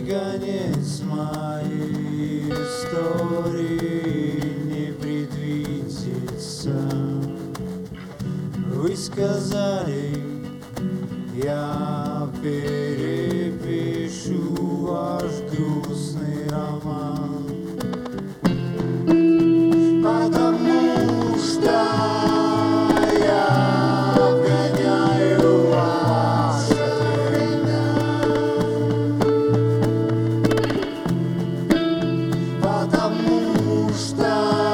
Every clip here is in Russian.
конец моей истории не предвидится. Вы сказали, я перепишу ваш грустный роман, потому что я обгоняю ваше время, потому что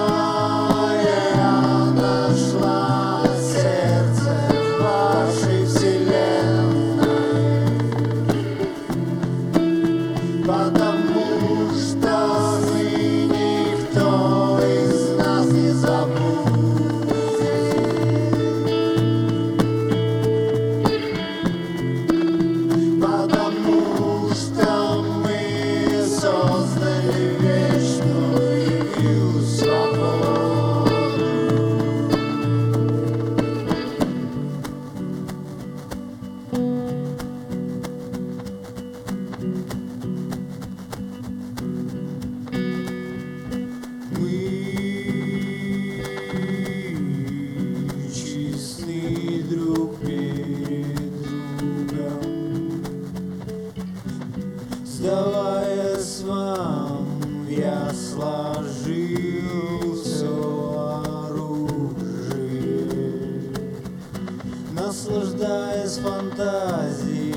я нашла сердце в вашей вселенной, потому что вы никто из нас не забудет, потому что мы создали вечную свободу. Мы честны друг перед другом, сдаваясь вам, я сложил все оружие, наслаждаясь фантазией.